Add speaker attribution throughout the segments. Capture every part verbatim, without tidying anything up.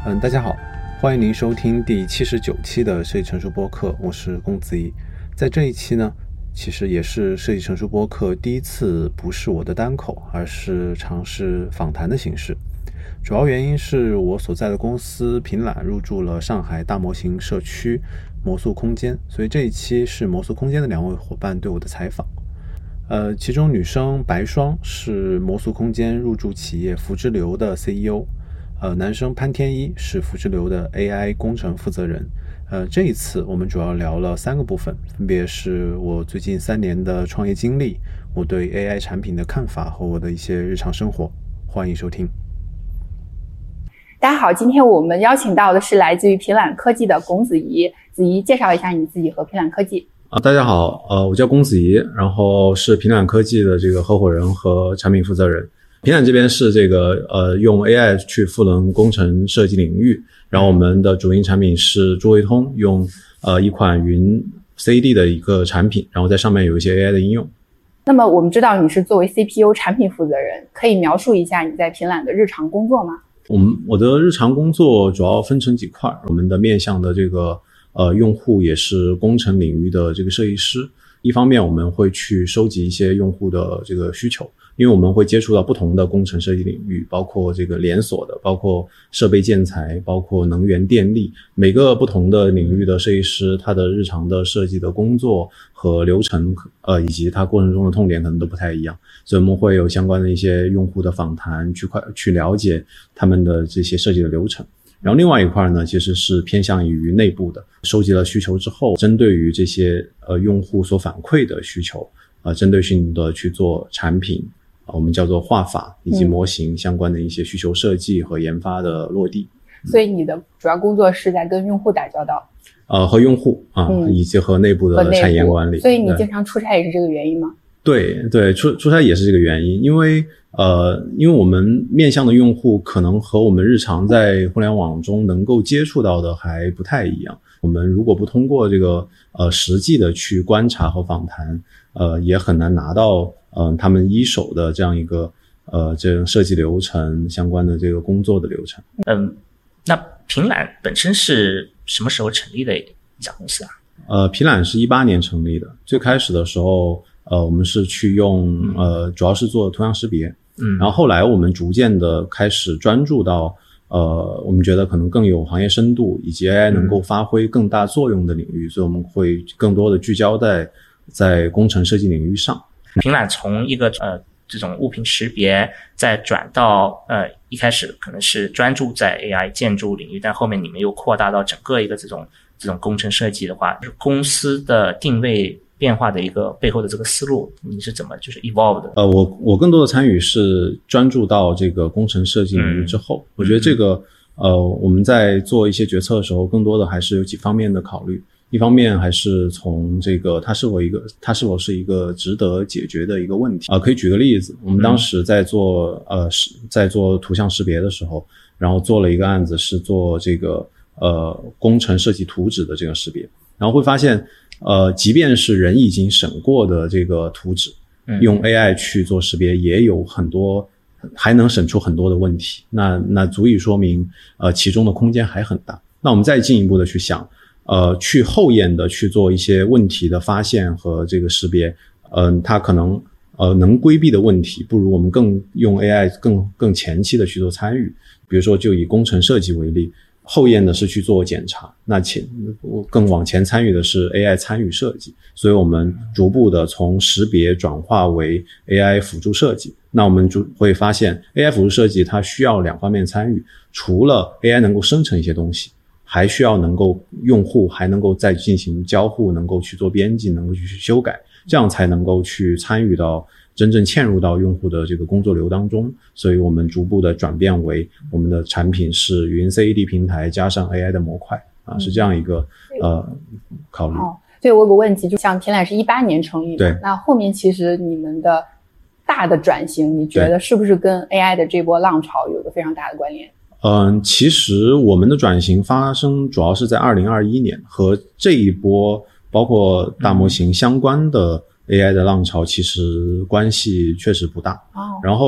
Speaker 1: 嗯，大家好，欢迎您收听第七十九期的设计成熟播客，我是龚子怡。在这一期呢，其实也是设计成熟播客第一次不是我的单口，而是尝试访谈的形式。主要原因是我所在的公司平览入驻了上海大模型社区魔速空间，所以这一期是魔速空间的两位伙伴对我的采访。呃，其中女生白霜是魔速空间入驻企业福之流的 C E O， 呃，男生潘天一是福之流的 A I 工程负责人。呃，这一次我们主要聊了三个部分，分别是我最近三年的创业经历，我对 A I 产品的看法和我的一些日常生活。欢迎收听。
Speaker 2: 大家好，今天我们邀请到的是来自于平览科技的龚子怡。子怡，介绍一下你自己和平览科技。
Speaker 1: 啊，大家好，呃，我叫龚子怡，然后是平览科技的这个合伙人和产品负责人。平览这边是这个呃用 A I 去赋能工程设计领域，然后我们的主营产品是诸位通，用呃一款云 C D 的一个产品，然后在上面有一些 A I 的应用。
Speaker 2: 那么我们知道你是作为 C P U 产品负责人，可以描述一下你在平览的日常工作吗？
Speaker 1: 我们我的日常工作主要分成几块，我们的面向的这个呃用户也是工程领域的这个设计师。一方面我们会去收集一些用户的这个需求，因为我们会接触到不同的工程设计领域，包括这个连锁的，包括设备建材，包括能源电力，每个不同的领域的设计师，他的日常的设计的工作和流程呃以及他过程中的痛点可能都不太一样，所以我们会有相关的一些用户的访谈，去快去了解他们的这些设计的流程。然后另外一块呢，其实是偏向于内部的，收集了需求之后，针对于这些呃用户所反馈的需求，呃针对性的去做产品，呃、我们叫做画法以及模型相关的一些需求设计和研发的落地。
Speaker 2: 嗯、所以你的主要工作是在跟用户打交道，
Speaker 1: 呃和用户啊、嗯，以及和内部的产研管理。
Speaker 2: 所以你经常出差也是这个原因吗？
Speaker 1: 对对，出出差也是这个原因，因为呃，因为我们面向的用户可能和我们日常在互联网中能够接触到的还不太一样。我们如果不通过这个呃实际的去观察和访谈，呃，也很难拿到嗯、呃、他们一手的这样一个呃这种设计流程相关的这个工作的流程。
Speaker 3: 嗯，那平览本身是什么时候成立的一家公司啊？
Speaker 1: 呃，平览是一八年成立的，最开始的时候。呃，我们是去用呃，主要是做图像识别，嗯，然后后来我们逐渐的开始专注到呃，我们觉得可能更有行业深度以及 A I 能够发挥更大作用的领域，嗯、所以我们会更多的聚焦在在工程设计领域上。
Speaker 3: 平览从一个呃这种物品识别，再转到呃一开始可能是专注在 A I 建筑领域，但后面你们又扩大到整个一个这种这种工程设计的话，公司的定位。变化的一个背后的这个思路，你是怎么就是 evolve 的？
Speaker 1: 呃，我我更多的参与是专注到这个工程设计领域之后，嗯、我觉得这个呃我们在做一些决策的时候，更多的还是有几方面的考虑。一方面还是从这个它是否一个它是否是一个值得解决的一个问题啊、呃。可以举个例子，我们当时在做、嗯、呃在做图像识别的时候，然后做了一个案子是做这个呃工程设计图纸的这个识别，然后会发现。呃，即便是人已经审过的这个图纸，用 A I 去做识别，也有很多还能审出很多的问题。那那足以说明，呃，其中的空间还很大。那我们再进一步的去想，呃，去后验的去做一些问题的发现和这个识别，嗯、呃，它可能呃能规避的问题，不如我们更用 A I 更更前期的去做参与。比如说，就以工程设计为例。后验的是去做检查，那前更往前参与的是 A I 参与设计，所以我们逐步的从识别转化为 A I 辅助设计。那我们就会发现 A I 辅助设计它需要两方面参与，除了 A I 能够生成一些东西，还需要能够用户还能够再进行交互，能够去做编辑，能够去修改，这样才能够去参与到真正嵌入到用户的这个工作流当中，所以我们逐步的转变为我们的产品是云 C A D 平台加上 A I 的模块啊，是这样一个呃考虑。
Speaker 2: 哦，对，我有个问题，就像平览是一八年成立的，
Speaker 1: 对，
Speaker 2: 那后面其实你们的大的转型，你觉得是不是跟 A I 的这波浪潮有个非常大的关联？
Speaker 1: 嗯，其实我们的转型发生主要是在二零二一年，和这一波包括大模型相关的 A I 的浪潮其实关系确实不大。
Speaker 2: 哦，
Speaker 1: 然后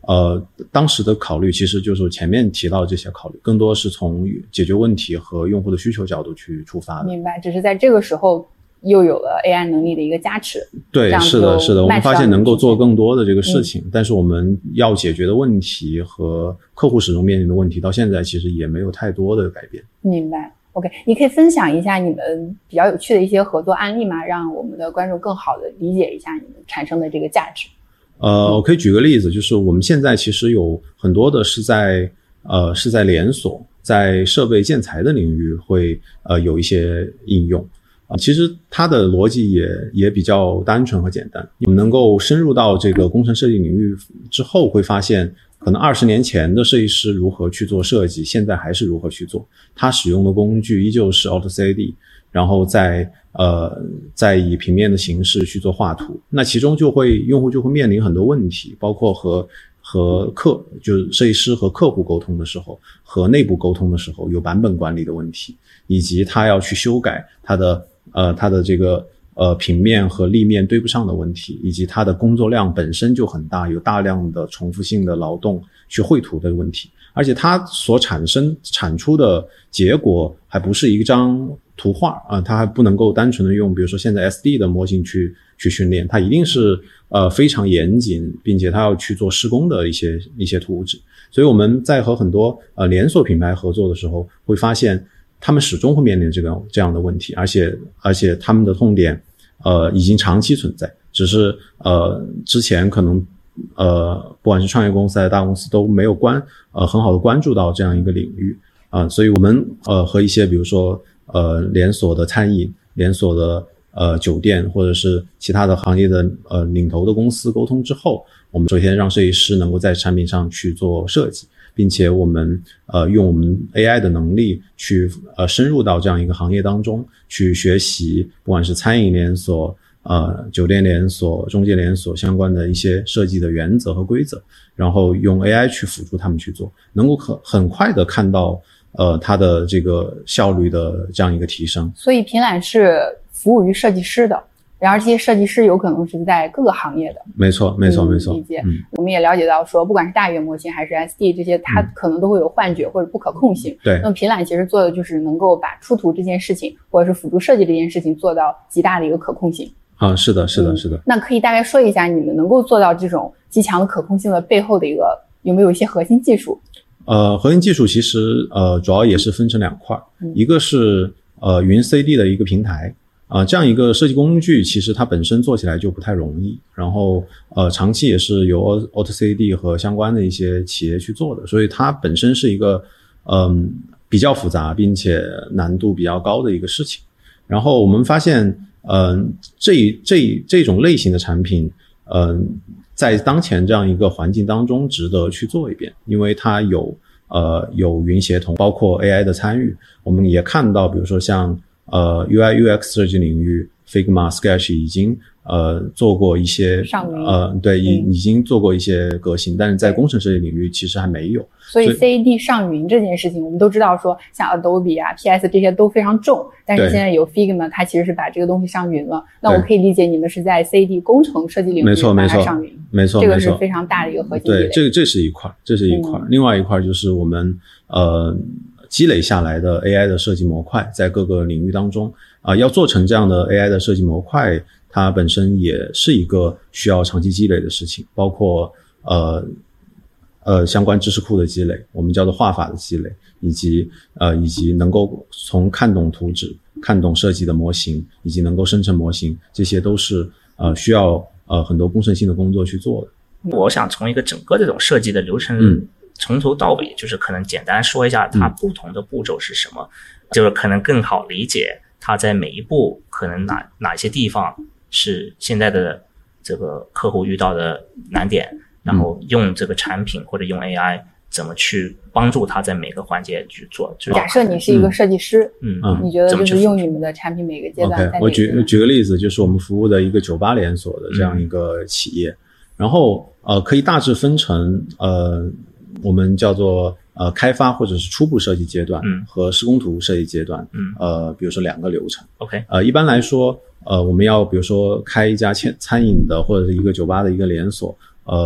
Speaker 1: 呃，当时的考虑其实就是前面提到这些考虑，更多是从解决问题和用户的需求角度去出发的。
Speaker 2: 明白，只是在这个时候又有了 A I 能力的一个加持。
Speaker 1: 对，是的，是的，我们发现能够做更多的这个事情，嗯、但是我们要解决的问题和客户始终面临的问题，到现在其实也没有太多的改变。
Speaker 2: 明白。OK， 你可以分享一下你们比较有趣的一些合作案例吗？让我们的观众更好的理解一下你们产生的这个价值。
Speaker 1: 呃，我可以举个例子，就是我们现在其实有很多的是在呃是在连锁，在设备建材的领域会呃有一些应用。啊，其实它的逻辑也也比较单纯和简单。我们能够深入到这个工程设计领域之后，会发现可能二十年前的设计师如何去做设计，现在还是如何去做。他使用的工具依旧是 AutoCAD， 然后再呃再以平面的形式去做画图。那其中就会用户就会面临很多问题，包括和和客就是设计师和客户沟通的时候，和内部沟通的时候有版本管理的问题，以及他要去修改他的呃它的这个呃平面和立面对不上的问题，以及它的工作量本身就很大，有大量的重复性的劳动去绘图的问题，而且它所产生产出的结果还不是一张图画啊、呃，它还不能够单纯的用比如说现在 S D 的模型去去训练，它一定是呃非常严谨，并且它要去做施工的一些一些图纸。所以我们在和很多呃连锁品牌合作的时候，会发现他们始终会面临这个这样的问题，而且而且他们的痛点呃已经长期存在，只是呃之前可能呃不管是创业公司还是大公司都没有关呃很好的关注到这样一个领域啊、呃，所以我们呃和一些比如说呃连锁的餐饮、连锁的呃酒店或者是其他的行业的呃领头的公司沟通之后，我们首先让设计师能够在产品上去做设计，并且我们呃用我们 A I 的能力去呃深入到这样一个行业当中去学习，不管是餐饮连锁、呃酒店连锁、中介连锁相关的一些设计的原则和规则，然后用 A I 去辅助他们去做，能够很很快的看到呃它的这个效率的这样一个提升。
Speaker 2: 所以平揽是服务于设计师的。然而这些设计师有可能是在各个行业的。
Speaker 1: 没错没错、嗯、没错。
Speaker 2: 理解、嗯、我们也了解到说不管是大语言模型还是 S D 这些，它可能都会有幻觉或者不可控性、嗯、对。那么平揽其实做的就是能够把出图这件事情或者是辅助设计这件事情做到极大的一个可控性
Speaker 1: 啊，是的是的是的、嗯、
Speaker 2: 那可以大概说一下你们能够做到这种极强的可控性的背后的一个有没有一些核心技术？
Speaker 1: 呃核心技术其实呃主要也是分成两块、嗯、一个是呃云 C D 的一个平台啊、呃，这样一个设计工具其实它本身做起来就不太容易，然后呃长期也是由 AutoCAD 和相关的一些企业去做的，所以它本身是一个嗯、呃、比较复杂并且难度比较高的一个事情。然后我们发现嗯、呃、这这这种类型的产品嗯、呃、在当前这样一个环境当中值得去做一遍，因为它有呃有云协同，包括 A I 的参与。我们也看到比如说像呃 U I U X 设计领域 Figma Sketch 已经呃做过一些呃对已、嗯、已经做过一些革新，但是在工程设计领域其实还没有。
Speaker 2: 所以 C A D 上云这件事情我们都知道说像 Adobe 啊 P S 这些都非常重，但是现在有 Figma 它其实是把这个东西上云了。那我可以理解你们是在 C A D 工程设计领域把它上云。
Speaker 1: 没错没错，
Speaker 2: 这个是非常大的一个核心积累。
Speaker 1: 对，这个这是一块这是一块、嗯、另外一块就是我们呃积累下来的 A I 的设计模块，在各个领域当中啊、呃，要做成这样的 A I 的设计模块，它本身也是一个需要长期积累的事情，包括呃呃相关知识库的积累，我们叫做画法的积累，以及呃以及能够从看懂图纸、看懂设计的模型，以及能够生成模型，这些都是呃需要呃很多工程性的工作去做的。
Speaker 3: 我想从一个整个这种设计的流程。嗯从头到尾就是可能简单说一下它不同的步骤是什么、嗯、就是可能更好理解它在每一步可能哪哪些地方是现在的这个客户遇到的难点、嗯、然后用这个产品或者用 A I 怎么去帮助他在每个环节去做。
Speaker 2: 假设你是一个设计师，
Speaker 3: 嗯
Speaker 2: 嗯，你觉得就是用你们的产品每个阶段在哪
Speaker 1: okay, 我举举个例子，就是我们服务的一个酒吧连锁的这样一个企业、嗯、然后呃可以大致分成呃我们叫做呃开发或者是初步设计阶段和施工图设计阶段，嗯，呃比如说两个流程。
Speaker 3: OK，
Speaker 1: 呃一般来说，呃我们要比如说开一家餐餐饮的或者是一个酒吧的一个连锁，呃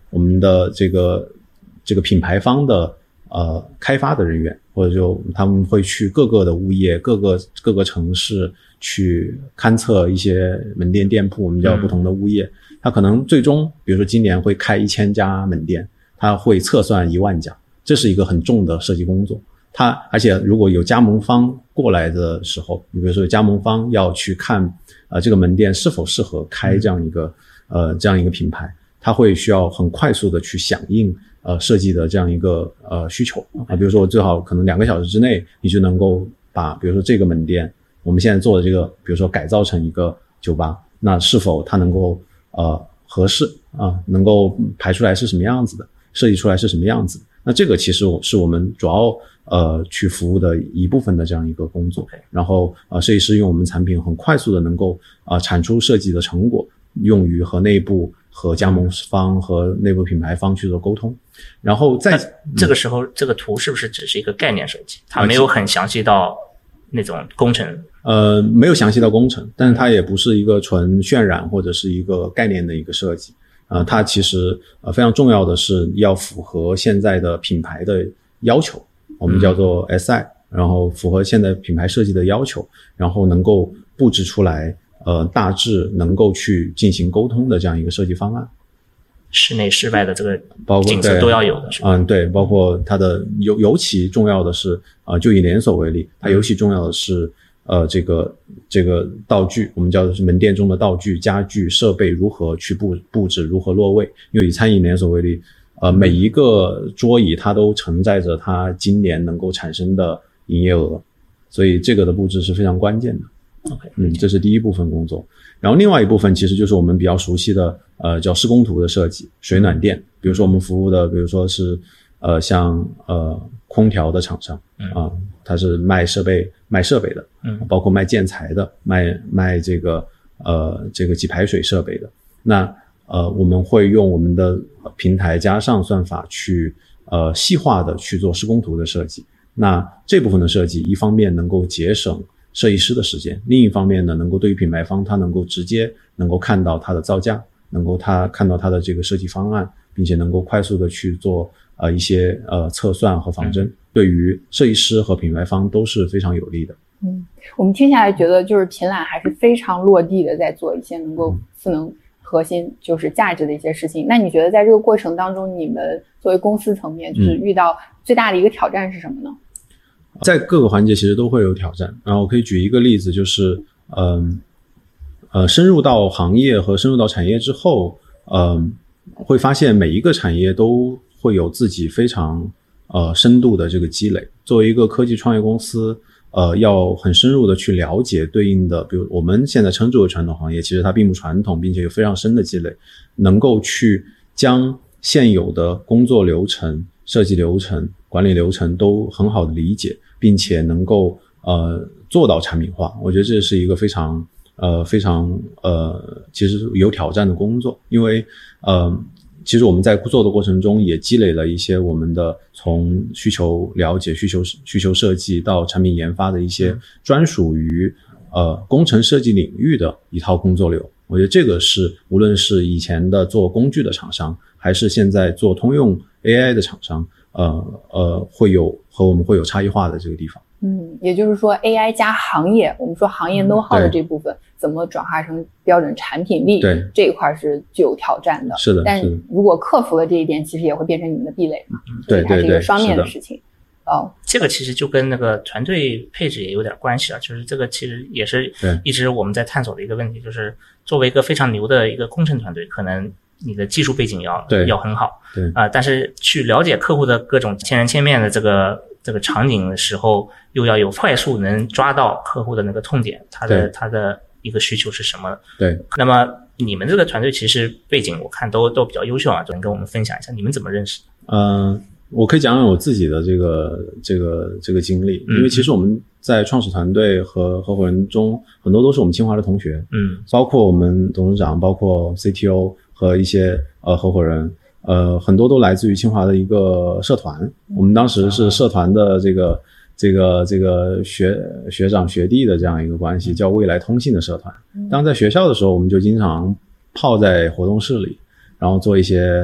Speaker 1: 我们的这个这个品牌方的呃开发的人员，或者就他们会去各个的物业、各个各个城市去勘测一些门店店铺，我们叫不同的物业。嗯，他可能最终比如说今年会开一千家门店，他会测算一万家，这是一个很重的设计工作。他而且如果有加盟方过来的时候，比如说加盟方要去看呃这个门店是否适合开这样一个呃这样一个品牌，他会需要很快速的去响应呃设计的这样一个呃需求啊。比如说我最好可能两个小时之内你就能够把比如说这个门店我们现在做的这个比如说改造成一个酒吧，那是否它能够呃合适啊，能够排出来是什么样子的，设计出来是什么样子的。那这个其实是我们主要呃去服务的一部分的这样一个工作。然后呃设计师用我们产品很快速的能够啊、呃、产出设计的成果，用于和内部和加盟方和内部品牌方去做沟通。然后在
Speaker 3: 这个时候、嗯、这个图是不是只是一个概念设计，它没有很详细到那种工程？
Speaker 1: 呃没有详细到工程，但是它也不是一个纯渲染或者是一个概念的一个设计。呃，它其实呃非常重要的是要符合现在的品牌的要求，我们叫做 S I， 然后符合现在品牌设计的要求，然后能够布置出来呃大致能够去进行沟通的这样一个设计方案。
Speaker 3: 室内室外的这个景色都要有的是吧？
Speaker 1: 嗯，对，包括它的尤尤其重要的是啊、呃，就以连锁为例，它尤其重要的是呃，这个这个道具，我们叫的是门店中的道具、家具、设备如何去布布置，如何落位。因为以餐饮连锁为例，呃，每一个桌椅它都承载着它今年能够产生的营业额，所以这个的布置是非常关键的。
Speaker 3: OK，
Speaker 1: 嗯，这是第一部分工作。然后另外一部分其实就是我们比较熟悉的，呃，叫施工图的设计，水暖店。比如说我们服务的，比如说是呃，像呃空调的厂商啊、呃，它是卖设备卖设备的，嗯，包括卖建材的，卖卖这个呃这个给排水设备的。那呃我们会用我们的平台加上算法去呃细化的去做施工图的设计。那这部分的设计，一方面能够节省设计师的时间，另一方面呢，能够对于品牌方他能够直接能够看到他的造价，能够他看到他的这个设计方案，并且能够快速的去做呃一些呃测算和仿真，对于设计师和品牌方都是非常有利的。
Speaker 2: 嗯，我们听下来觉得就是品揽还是非常落地的，在做一些能够赋能核心就是价值的一些事情。那你觉得在这个过程当中，你们作为公司层面就是遇到最大的一个挑战是什么呢？
Speaker 1: 在各个环节其实都会有挑战，然后我可以举一个例子，就是嗯呃深入到行业和深入到产业之后，嗯会发现每一个产业都会有自己非常呃深度的这个积累。作为一个科技创业公司，呃要很深入的去了解对应的，比如我们现在称之为传统行业，其实它并不传统，并且有非常深的积累，能够去将现有的工作流程、设计流程、管理流程都很好的理解，并且能够呃做到产品化。我觉得这是一个非常呃非常呃其实有挑战的工作。因为呃其实我们在做的过程中也积累了一些我们的从需求了解、需求需求设计到产品研发的一些专属于呃工程设计领域的一套工作流。我觉得这个是无论是以前的做工具的厂商，还是现在做通用 A I 的厂商，呃呃会有和我们会有差异化的这个地方。
Speaker 2: 嗯，也就是说 A I 加行业，我们说行业 know how 的这部分、嗯、怎么转化成标准产品力，
Speaker 1: 对，
Speaker 2: 这一块是具有挑战的。
Speaker 1: 是的，
Speaker 2: 但如果克服了这一点，其实也会变成你们的壁垒嘛。
Speaker 1: 对对对，
Speaker 2: 它是一个双面的事情。哦，
Speaker 3: 这个其实就跟那个团队配置也有点关系啊，就是这个其实也是一直我们在探索的一个问题，就是作为一个非常牛的一个工程团队，可能你的技术背景要要很好，
Speaker 1: 对
Speaker 3: 啊、呃，但是去了解客户的各种千人千面的这个这个场景的时候，又要有快速能抓到客户的那个痛点，他的他的一个需求是什么？
Speaker 1: 对。
Speaker 3: 那么你们这个团队其实背景我看都都比较优秀啊，就能跟我们分享一下你们怎么认识的？
Speaker 1: 嗯、呃，我可以讲讲我自己的这个这个这个经历，因为其实我们在创始团队和合伙人中很多都是我们清华的同学，
Speaker 3: 嗯，
Speaker 1: 包括我们董事长，包括 C T O 和一些呃合伙人。呃，很多都来自于清华的一个社团，我们当时是社团的这个这个这个学学长学弟的这样一个关系，叫未来通信的社团。当在学校的时候，我们就经常泡在活动室里，然后做一些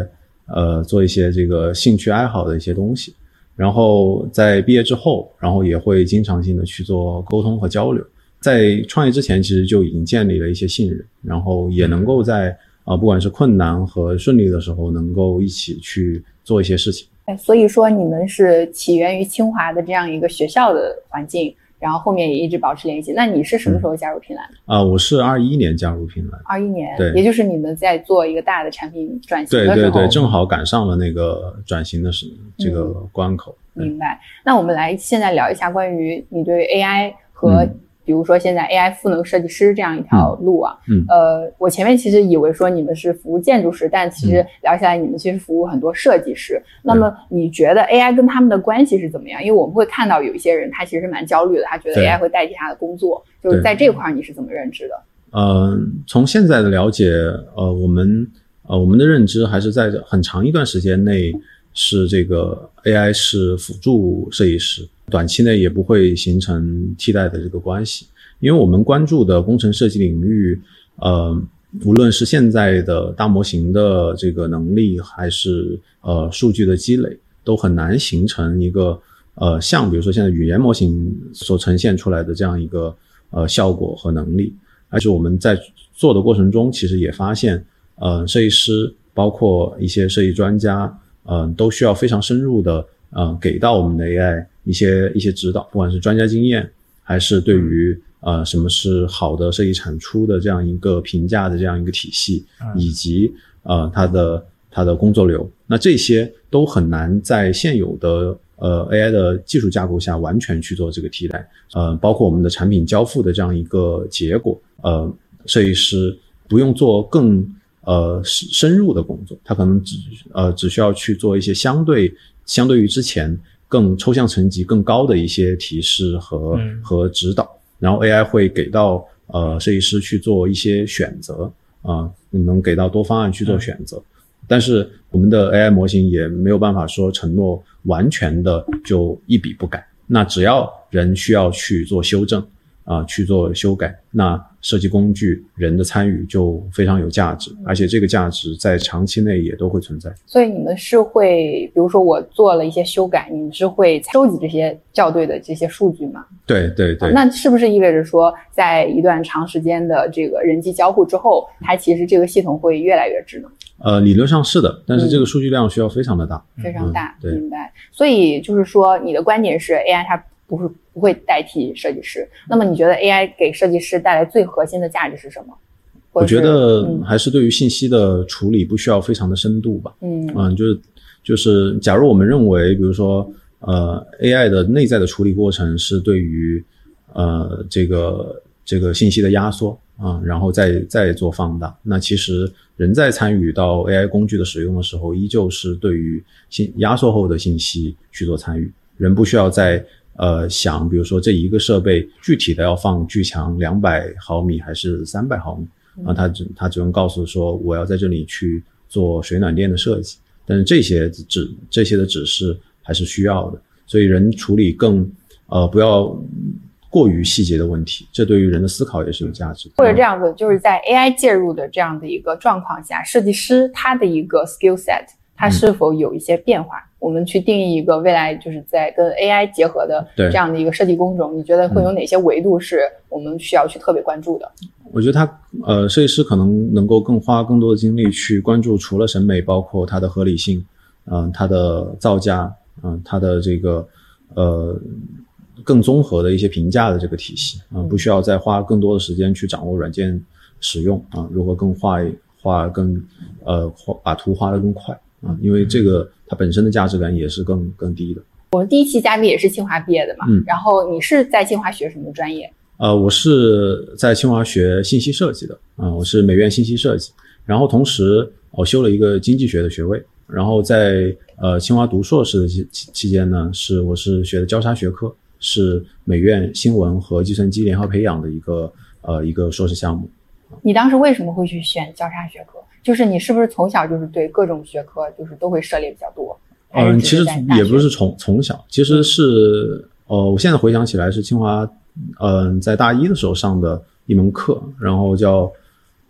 Speaker 1: 呃做一些这个兴趣爱好的一些东西。然后在毕业之后，然后也会经常性的去做沟通和交流。在创业之前，其实就已经建立了一些信任，然后也能够在啊、呃、不管是困难和顺利的时候，能够一起去做一些事情。
Speaker 2: 所以说你们是起源于清华的这样一个学校的环境，然后后面也一直保持联系。那你是什么时候加入平兰的？
Speaker 1: 啊、嗯呃，我是二一年加入平兰。
Speaker 2: 二一年，
Speaker 1: 对，
Speaker 2: 也就是你们在做一个大的产品转型的时候。
Speaker 1: 对对对，正好赶上了那个转型的是这个关口。
Speaker 2: 嗯、明白。那我们来现在聊一下关于你对 A I 和、嗯、比如说现在 A I 赋能设计师这样一条路啊。
Speaker 1: 嗯。
Speaker 2: 呃，我前面其实以为说你们是服务建筑师，但其实聊下来你们其实服务很多设计师。嗯、那么你觉得 A I 跟他们的关系是怎么样？因为我们会看到有一些人他其实蛮焦虑的，他觉得 A I 会代替他的工作。就是在这块你是怎么认知的？
Speaker 1: 呃，从现在的了解，呃，我们呃我们的认知还是在很长一段时间内是这个 A I 是辅助设计师，短期内也不会形成替代的这个关系。因为我们关注的工程设计领域，呃，无论是现在的大模型的这个能力，还是呃数据的积累，都很难形成一个呃像比如说现在语言模型所呈现出来的这样一个呃效果和能力。而且我们在做的过程中，其实也发现，呃，设计师包括一些设计专家，呃，都需要非常深入的，呃，给到我们的 A I 一些一些指导，不管是专家经验，还是对于呃什么是好的设计产出的这样一个评价的这样一个体系，以及呃它的它的工作流，那这些都很难在现有的呃 A I 的技术架构下完全去做这个替代。呃，包括我们的产品交付的这样一个结果，呃，设计师不用做更呃深入的工作，他可能只呃只需要去做一些相对相对于之前更抽象层级更高的一些提示和、嗯、和指导，然后 A I 会给到呃设计师去做一些选择啊、呃，能给到多方案去做选择。嗯，但是我们的 A I 模型也没有办法说承诺完全的就一笔不改，那只要人需要去做修正啊、呃，去做修改，那设计工具人的参与就非常有价值，而且这个价值在长期内也都会存在。
Speaker 2: 所以你们是会比如说我做了一些修改，你们是会收集这些校对的这些数据吗？
Speaker 1: 对对对、
Speaker 2: 啊、那是不是意味着说在一段长时间的这个人机交互之后，它其实这个系统会越来越智能？
Speaker 1: 呃，理论上是的，但是这个数据量需要非常的大，
Speaker 2: 嗯、非常大、
Speaker 1: 嗯、
Speaker 2: 明白。所以就是说你的观点是 A I 它不是不会代替设计师，那么你觉得 A I 给设计师带来最核心的价值是什么？
Speaker 1: 我觉得还是对于信息的处理不需要非常的深度吧。
Speaker 2: 嗯
Speaker 1: 嗯，就是就是假如我们认为比如说呃 A I 的内在的处理过程是对于呃这个这个信息的压缩啊、嗯，然后再再做放大，那其实人在参与到 A I 工具的使用的时候，依旧是对于信压缩后的信息去做参与，人不需要在呃想比如说这一个设备具体的要放巨强两百毫米还是三百毫米啊，他只他只能告诉说我要在这里去做水暖垫的设计，但是这些指这些的指示还是需要的，所以人处理更呃不要过于细节的问题，这对于人的思考也是有价值的。
Speaker 2: 或者这样子，就是在 A I 介入的这样的一个状况下，设计师他的一个 skill set， 他是否有一些变化？嗯、我们去定义一个未来就是在跟 A I 结合的这样的一个设计工种，你觉得会有哪些维度是我们需要去特别关注的？
Speaker 1: 我觉得他呃，设计师可能能够更花更多的精力去关注除了审美，包括它的合理性，嗯、呃，它的造价，嗯、呃，它的这个呃更综合的一些评价的这个体系啊、呃，不需要再花更多的时间去掌握软件使用啊、呃，如何更画画更呃画把图画得更快啊、呃，因为这个它本身的价值感也是更更低的。
Speaker 2: 我们第一期嘉宾也是清华毕业的嘛，
Speaker 1: 嗯，
Speaker 2: 然后你是在清华学什么专业？
Speaker 1: 呃，我是在清华学信息设计的啊、呃，我是美院信息设计，然后同时我修了一个经济学的学位，然后在呃清华读硕士的期期间呢，是我是学的交叉学科，是美院新闻和计算机联合培养的一个呃一个硕士项目。
Speaker 2: 你当时为什么会去选交叉学科？就是你是不是从小就是对各种学科就是都会涉猎比较多？
Speaker 1: 嗯，其实也不是从从小，其实是呃，我现在回想起来是清华，嗯、呃，在大一的时候上的一门课，然后叫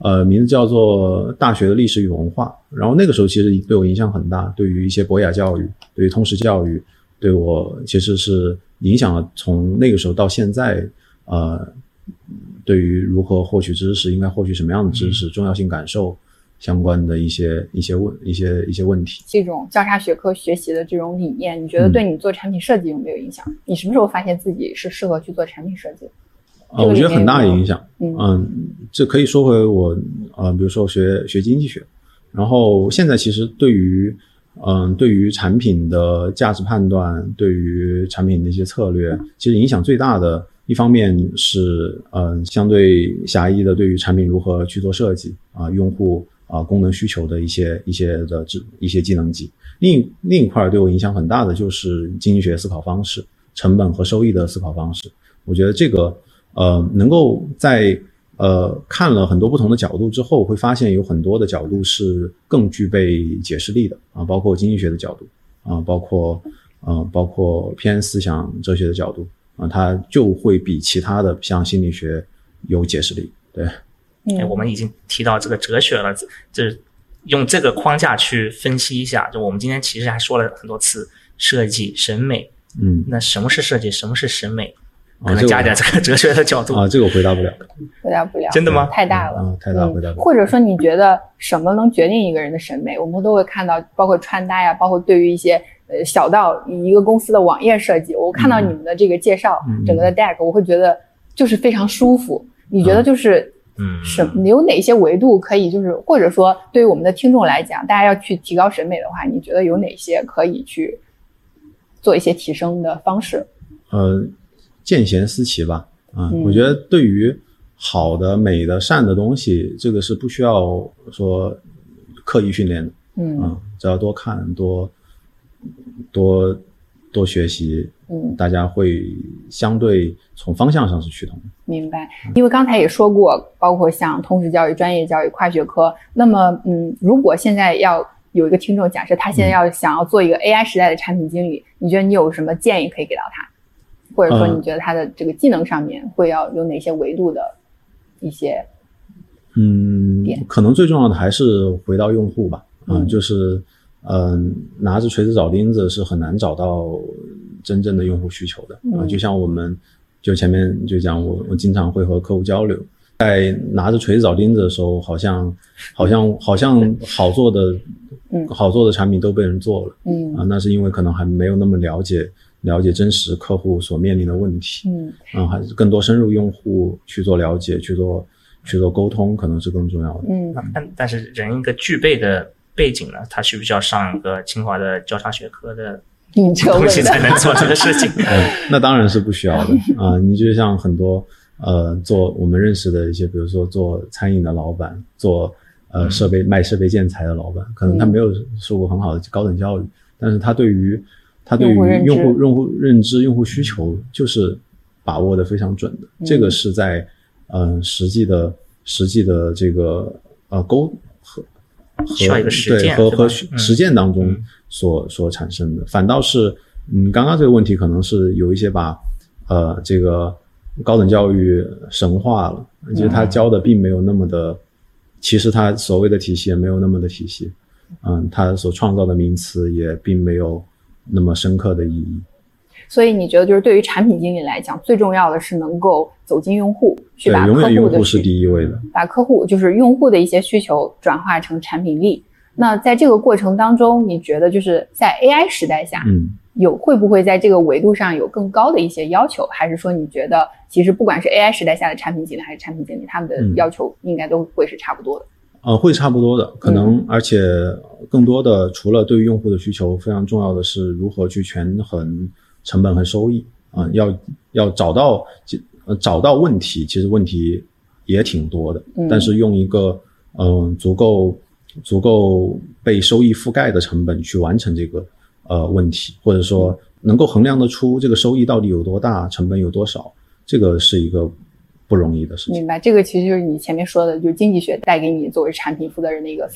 Speaker 1: 呃，名字叫做《大学的历史与文化》。然后那个时候其实对我影响很大，对于一些博雅教育，对于通识教育，对我其实是影响了从那个时候到现在，呃，对于如何获取知识，应该获取什么样的知识，重要性感受相关的一些一些问一些一些问题。
Speaker 2: 这种交叉学科学习的这种理念，你觉得对你做产品设计有没有影响？嗯、你什么时候发现自己是适合去做产品设计？
Speaker 1: 呃，我觉得很大的影响。嗯, 嗯，这可以说回我呃，比如说学学经济学，然后现在其实对于嗯对于产品的价值判断，对于产品的一些策略，其实影响最大的一方面是嗯相对狭义的对于产品如何去做设计啊、呃，用户啊、呃、功能需求的一些一些的一些技能级。另另一块对我影响很大的就是经济学思考方式，成本和收益的思考方式。我觉得这个。呃，能够在呃看了很多不同的角度之后，会发现有很多的角度是更具备解释力的啊，包括经济学的角度啊，包括呃包括偏思想哲学的角度啊，它就会比其他的像心理学有解释力。对，
Speaker 3: 嗯，我们已经提到这个哲学了，就是用这个框架去分析一下。就我们今天其实还说了很多次设计、审美，
Speaker 1: 嗯，
Speaker 3: 那什么是设计？什么是审美？可能加点这个哲学的角度
Speaker 1: 啊，这个我回答不了，
Speaker 2: 回答不了，
Speaker 3: 真的吗？
Speaker 2: 太大了，
Speaker 1: 嗯，太大回答不了。
Speaker 2: 或者说，你觉得什么能决定一个人的审美？我们都会看到，包括穿搭呀，包括对于一些呃小到一个公司的网页设计，我看到你们的这个介绍，嗯、整个的 deck， 我会觉得就是非常舒服。你觉得就是
Speaker 3: 嗯，
Speaker 2: 什么有哪些维度可以就是，或者说对于我们的听众来讲，大家要去提高审美的话，你觉得有哪些可以去做一些提升的方式？
Speaker 1: 呃，见贤思齐吧。啊、
Speaker 2: 嗯，
Speaker 1: 我觉得对于好的、美的、善的东西，这个是不需要说刻意训练的。
Speaker 2: 嗯，
Speaker 1: 啊，只要多看、多多多学习，
Speaker 2: 嗯，
Speaker 1: 大家会相对从方向上是趋同的。
Speaker 2: 明白。因为刚才也说过，包括像通识教育、专业教育、跨学科。那么，嗯，如果现在要有一个听众，假设他现在要想要做一个 A I 时代的产品经理，嗯、你觉得你有什么建议可以给到他？或者说你觉得他的这个技能上面会要有哪些维度的一些
Speaker 1: 嗯，可能最重要的还是回到用户吧。嗯，嗯就是嗯、呃，拿着锤子找钉子是很难找到真正的用户需求的。嗯，就像我们就前面就讲我我经常会和客户交流，在拿着锤子找钉子的时候，好像好像好像好做的嗯好做的产品都被人做了。嗯啊，那是因为可能还没有那么了解了解真实客户所面临的问题。嗯啊，还是更多深入用户去做了解，去做去做沟通，可能是更重要的。
Speaker 2: 嗯，
Speaker 3: 但但是人一个具备的背景呢，他需不需要上一个清华的交叉学科的东西才能做这个事情？
Speaker 1: 嗯，那当然是不需要的啊、呃。你就像很多呃做我们认识的一些，比如说做餐饮的老板，做呃设备卖设备建材的老板，可能他没有受过很好的高等教育，但是他对于他对于用户用户认知、用户需求就是把握的非常准的。嗯、这个是在嗯、呃、实际的实际的这个呃沟和
Speaker 3: 需要一个实践
Speaker 1: 和和实践当中所、嗯、所产生的。反倒是嗯刚刚这个问题可能是有一些把呃这个高等教育神化了，其实他教的并没有那么的，其实他所谓的体系也没有那么的体系。嗯，他所创造的名词也并没有那么深刻的意义。
Speaker 2: 所以你觉得就是对于产品经理来讲，最重要的是能够走进用户，去把客户的
Speaker 1: 对，永远用户是第一位的，
Speaker 2: 把客户就是用户的一些需求转化成产品力。那在这个过程当中，你觉得就是在 A I 时代下，嗯，有会不会在这个维度上有更高的一些要求？还是说你觉得其实不管是 A I 时代下的产品经理还是产品经理，他们的要求应该都会是差不多的？
Speaker 1: 呃，会差不多的，可能、嗯、而且更多的除了对于用户的需求，非常重要的是如何去权衡成本和收益啊、呃，要要找到呃找到问题，其实问题也挺多的，嗯、但是用一个嗯、呃、足够足够被收益覆盖的成本去完成这个呃问题，或者说能够衡量得出这个收益到底有多大，成本有多少，这个是一个不容易的事情。
Speaker 2: 明白，这个其实就是你前面说的，就是经济学带给你作为产品负责人的一个思考。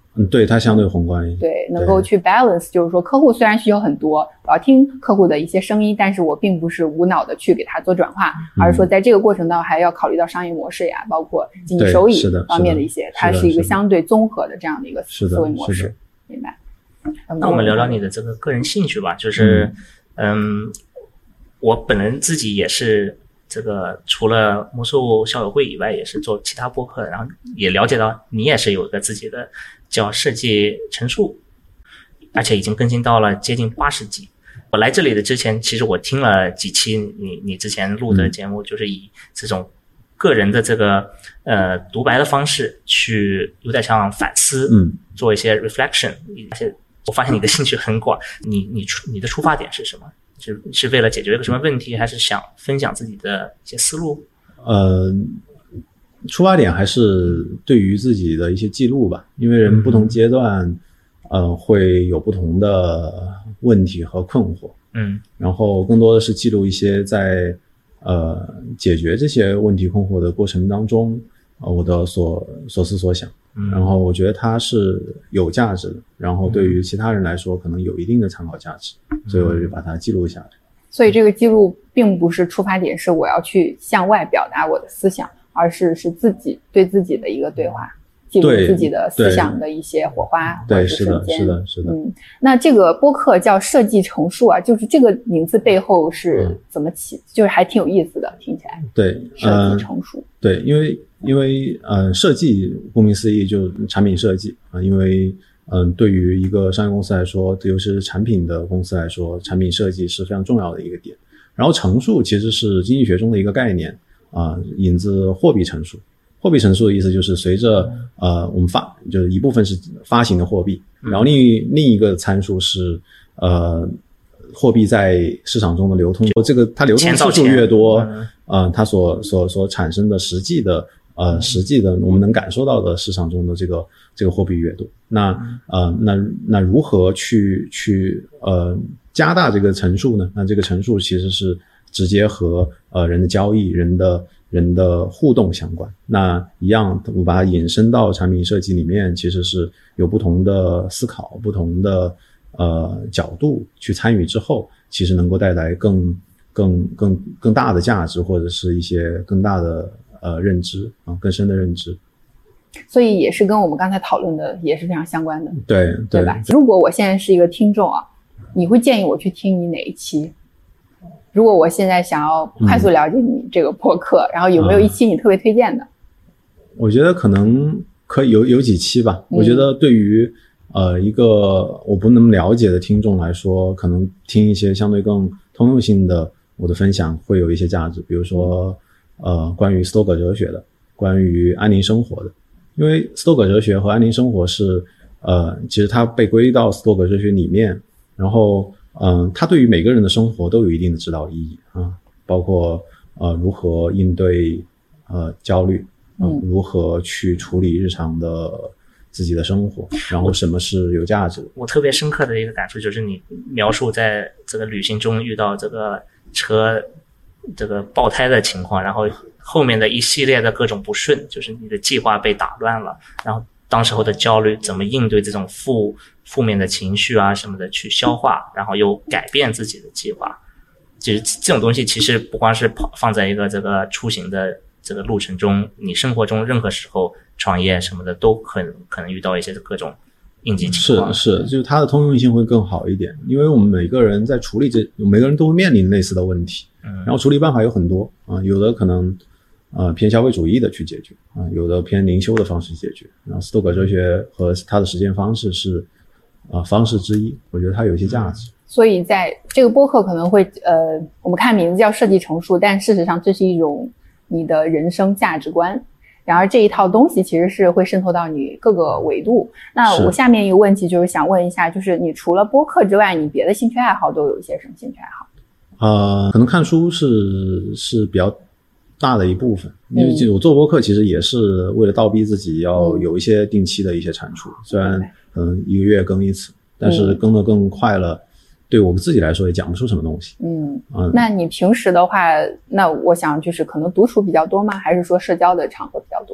Speaker 1: 嗯，对，它相对宏观一些，
Speaker 2: 对，能够去 balance， 就是说客户虽然需求很多，我要听客户的一些声音，但是我并不是无脑的去给他做转化，嗯、而是说在这个过程当中还要考虑到商业模式呀，包括经济收益方面的一些，它是一个相对综合的这样的一个思维模式。明白。
Speaker 3: 那我们聊聊你的这个个人兴趣吧，就是嗯，嗯我本人自己也是。这个除了魔兽校友会以外，也是做其他播客，然后也了解到你也是有一个自己的叫设计陈述，而且已经更新到了接近八十集。我来这里的之前，其实我听了几期你你之前录的节目，嗯、就是以这种个人的这个呃独白的方式去有点像反思，
Speaker 1: 嗯，
Speaker 3: 做一些 reflection。而且我发现你的兴趣很广，你你出你的出发点是什么？是是为了解决一个什么问题，还是想分享自己的一些思路？
Speaker 1: 呃，出发点还是对于自己的一些记录吧，因为人不同阶段，嗯、呃，会有不同的问题和困惑，
Speaker 3: 嗯，
Speaker 1: 然后更多的是记录一些在呃解决这些问题困惑的过程当中，呃，我的所所思所想。然后我觉得它是有价值的，然后对于其他人来说可能有一定的参考价值，所以我就把它记录下来。
Speaker 2: 所以这个记录并不是出发点是我要去向外表达我的思想，而是是自己对自己的一个对话，记录自己的思想的一些火花或者是瞬间。
Speaker 1: 对，是的，是的，是的。嗯，
Speaker 2: 那这个播客叫设计陈述啊，就是这个名字背后是怎么起？嗯、就是还挺有意思的，听起来。
Speaker 1: 对，
Speaker 2: 设计陈述。呃、
Speaker 1: 对，因为。因为呃，设计顾名思义就产品设计啊、呃，因为嗯、呃，对于一个商业公司来说，尤其是产品的公司来说，产品设计是非常重要的一个点。然后乘数其实是经济学中的一个概念啊、呃，引自货币乘数。货币乘数的意思就是随着呃我们发就是一部分是发行的货币，然后另另一个参数是呃货币在市场中的流通，这个它流通次数越多，啊、呃，它所所所产生的实际的。呃，实际的我们能感受到的市场中的这个这个货币越多，那呃那那如何去去呃加大这个乘数呢？那这个乘数其实是直接和呃人的交易、人的人的互动相关。那一样，我把它引申到产品设计里面，其实是有不同的思考、不同的呃角度去参与之后，其实能够带来更更更更大的价值，或者是一些更大的。呃，认知啊，更深的认知，
Speaker 2: 所以也是跟我们刚才讨论的也是非常相关的，
Speaker 1: 对
Speaker 2: 对, 对吧？如果我现在是一个听众啊，你会建议我去听你哪一期？如果我现在想要快速了解你这个播客，嗯、然后有没有一期你特别推荐的？
Speaker 1: 我觉得可能可以有有几期吧。嗯、我觉得对于呃一个我不那么了解的听众来说，可能听一些相对更通用性的我的分享会有一些价值，比如说。呃，关于斯多葛哲学的，关于安宁生活的，因为斯多葛哲学和安宁生活是，呃，其实它被归到斯多葛哲学里面，然后，嗯、呃，它对于每个人的生活都有一定的指导意义啊，包括呃如何应对呃焦虑，呃、嗯，如何去处理日常的自己的生活，然后什么是有价值的。
Speaker 3: 我特别深刻的一个感受就是你描述在这个旅行中遇到这个车。这个爆胎的情况，然后后面的一系列的各种不顺，就是你的计划被打乱了，然后当时候的焦虑怎么应对这种负负面的情绪啊什么的去消化，然后又改变自己的计划。其实这种东西其实不光是放在一个这个出行的这个路程中，你生活中任何时候创业什么的都可能可能遇到一些各种应急情况。
Speaker 1: 是是，就是它的通用性会更好一点，因为我们每个人在处理这，每个人都会面临类似的问题。然后处理办法有很多啊，有的可能呃偏消费主义的去解决啊，有的偏灵修的方式解决。然后斯多葛哲学和它的实践方式是啊方式之一，我觉得它有一些价值。
Speaker 2: 所以在这个播客可能会呃，我们看名字叫设计陈述，但事实上这是一种你的人生价值观。然而这一套东西其实是会渗透到你各个维度。那我下面一个问题就是想问一下，就是你除了播客之外，你别的兴趣爱好都有一些什么兴趣爱好？
Speaker 1: 呃，可能看书是是比较大的一部分，因为我做播客其实也是为了倒逼自己要有一些定期的一些产出，嗯、虽然可能一个月更一次，但是更得更快了，嗯、对我们自己来说也讲不出什么东西。
Speaker 2: 嗯嗯，那你平时的话，那我想就是可能独处比较多吗？还是说社交的场合比较多？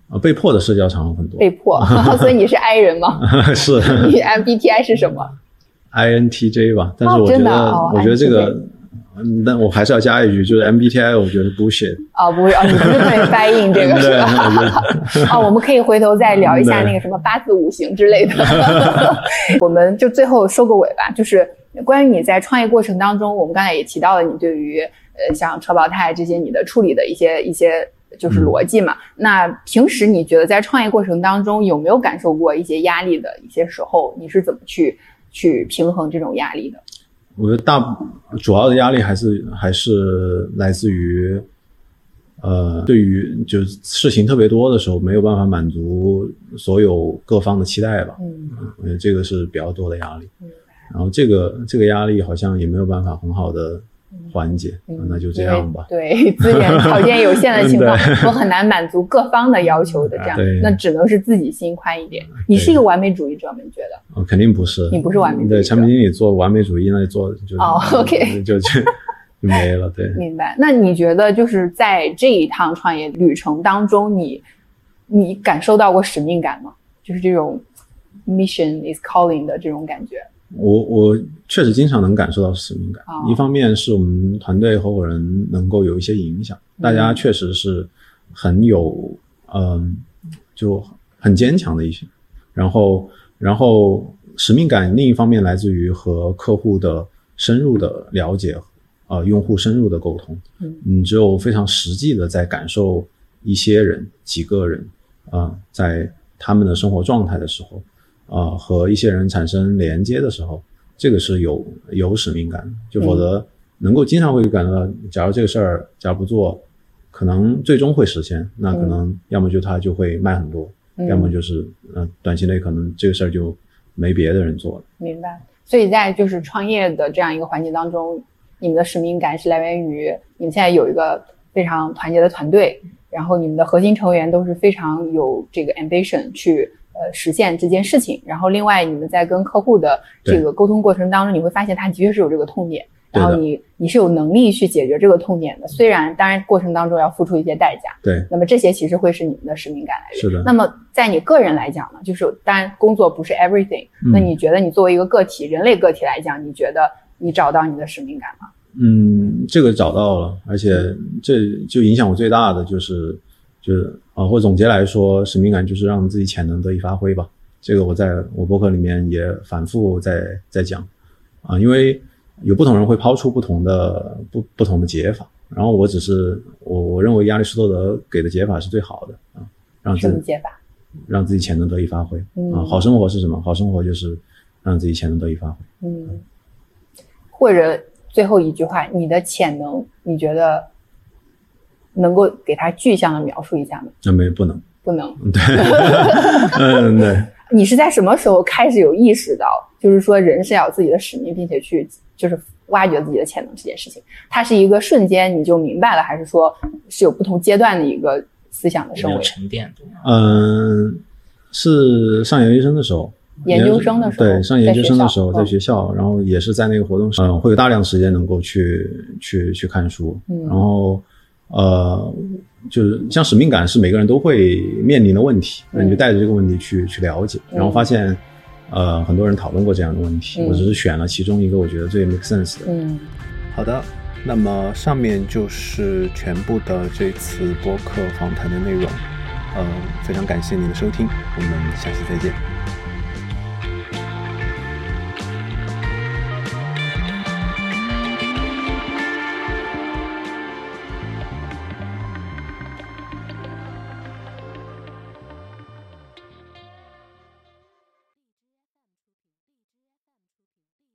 Speaker 1: 呃，被迫的社交场合很多。
Speaker 2: 被迫，所以你是 I 人吗？
Speaker 1: 是。
Speaker 2: 你 M B T I 是什么
Speaker 1: ？I N T J 吧，但是我觉得，
Speaker 2: 哦
Speaker 1: 我觉得这个，嗯，但我还是要加一句，就是 M B T I， 我觉得 bullshit。
Speaker 2: 哦，不是，哦，你不是特别 buy in 这个是吧？哦，我们可以回头再聊一下那个什么八字五行之类的。我们就最后收个尾吧，就是关于你在创业过程当中，我们刚才也提到了你对于呃像车保泰这些你的处理的一些一些。就是逻辑嘛、嗯、那平时你觉得在创业过程当中有没有感受过一些压力的一些时候，你是怎么去去平衡这种压力的？
Speaker 1: 我觉得大主要的压力还是还是来自于呃对于就事情特别多的时候没有办法满足所有各方的期待吧。嗯，我觉得这个是比较多的压力。嗯，然后这个这个压力好像也没有办法很好的缓解、嗯、那就这样吧。
Speaker 2: 对，资源条件有限的情况我很难满足各方的要求的，这样那只能是自己心宽一点。你是一个完美主义者吗？你觉得？
Speaker 1: 哦，肯定不是。
Speaker 2: 你不是完美主义者。
Speaker 1: 对，产品经理做完美主义那就做就
Speaker 2: 哦 OK
Speaker 1: 就就就没了。对，
Speaker 2: 明白。那你觉得就是在这一趟创业旅程当中，你你感受到过使命感吗？就是这种 mission is calling 的这种感觉。
Speaker 1: 我我确实经常能感受到使命感、哦、一方面是我们团队合伙人能够有一些影响、嗯、大家确实是很有嗯就很坚强的一些，然后然后使命感另一方面来自于和客户的深入的了解呃用户深入的沟通。嗯，你只有非常实际的在感受一些人几个人啊、呃、在他们的生活状态的时候呃，和一些人产生连接的时候，这个是有有使命感的，就否则能够经常会感到，假如这个事儿假如不做，可能最终会实现，那可能要么就它就会卖很多，嗯、要么就是呃短期内可能这个事儿就没别的人做了。
Speaker 2: 明白。所以在就是创业的这样一个环节当中，你们的使命感是来源于你们现在有一个非常团结的团队，然后你们的核心成员都是非常有这个 ambition 去。呃，实现这件事情，然后另外你们在跟客户的这个沟通过程当中，你会发现他的确是有这个痛点，然后你你是有能力去解决这个痛点的，虽然当然过程当中要付出一些代价。
Speaker 1: 对，
Speaker 2: 那么这些其实会是你们的使命感来源。
Speaker 1: 是的。
Speaker 2: 那么在你个人来讲呢，就是当然工作不是 everything，、嗯、那你觉得你作为一个个体，人类个体来讲，你觉得你找到你的使命感吗？
Speaker 1: 嗯，这个找到了，而且这就影响我最大的就是就是啊，或者总结来说，使命感就是让自己潜能得以发挥吧。这个我在我博客里面也反复在在讲啊，因为有不同人会抛出不同的不不同的解法，然后我只是我我认为亚里士多德给的解法是最好的啊，让自己
Speaker 2: 什么解法？
Speaker 1: 让自己潜能得以发挥。嗯啊，好生活是什么？好生活就是让自己潜能得以发挥。
Speaker 2: 嗯，或者最后一句话，你的潜能，你觉得？能够给他具象的描述一下吗？
Speaker 1: 那没不能，
Speaker 2: 不能。
Speaker 1: 对，嗯对。
Speaker 2: 你是在什么时候开始有意识到，就是说人是要有自己的使命，并且去就是挖掘自己的潜能这件事情？它是一个瞬间你就明白了，还是说是有不同阶段的一个思想的升维？
Speaker 3: 沉淀。
Speaker 1: 嗯，是上研究生的时候。
Speaker 2: 研究生的时候，
Speaker 1: 对，上研究生的时候在学校，然后也是在那个活动上，嗯，会有大量时间能够去去去看书，嗯，然后。呃，就是像使命感是每个人都会面临的问题，那、嗯、你就带着这个问题去去了解，然后发现，呃，很多人讨论过这样的问题，嗯、我只是选了其中一个我觉得最 make sense 的。
Speaker 2: 嗯，
Speaker 1: 好的，那么上面就是全部的这次播客访谈的内容，呃，非常感谢你的收听，我们下期再见。